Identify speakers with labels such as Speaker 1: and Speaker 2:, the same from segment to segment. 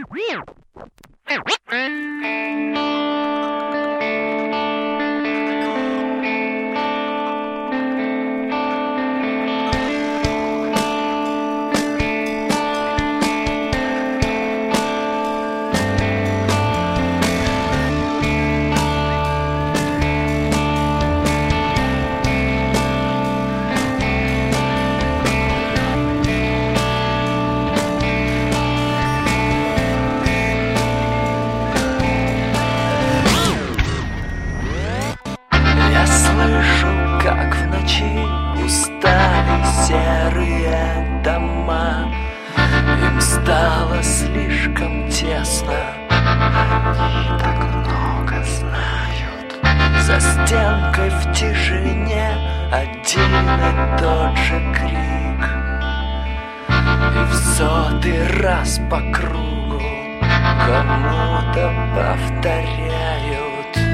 Speaker 1: Серые дома, им стало слишком тесно. Они так много знают. За стенкой в тишине один и тот же крик, и в сотый раз по кругу кому-то повторяют: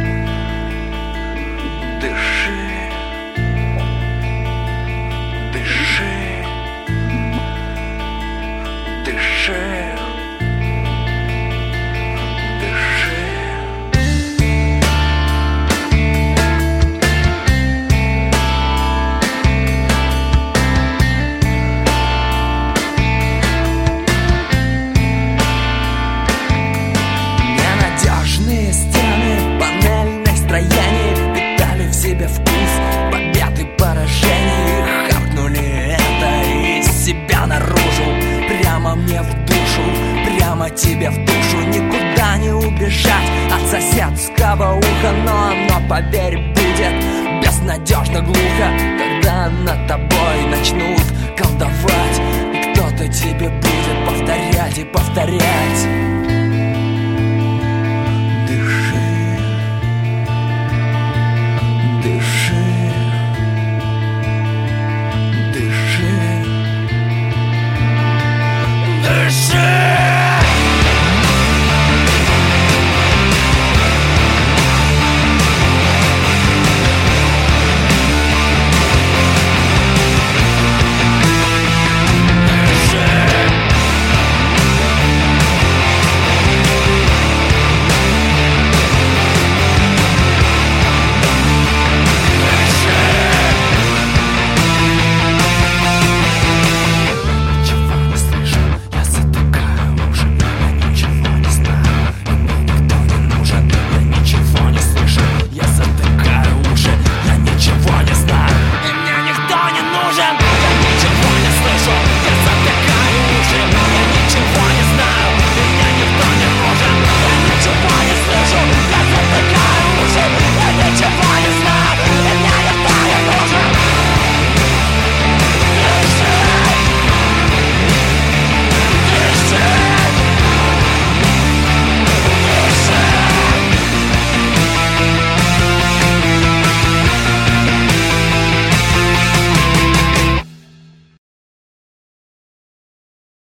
Speaker 1: дыши, дыши, дыши, дыши. Ненадежные стены панельных строений питали в себе вкус побед и поражений. Харкнули это из себя наружу, прямо мне в душу, прямо тебе в душу. Никуда не убежать от соседского уха, но оно, поверь, будет безнадежно глухо, когда над тобой начнут колдовать, и кто-то тебе будет повторять и повторять: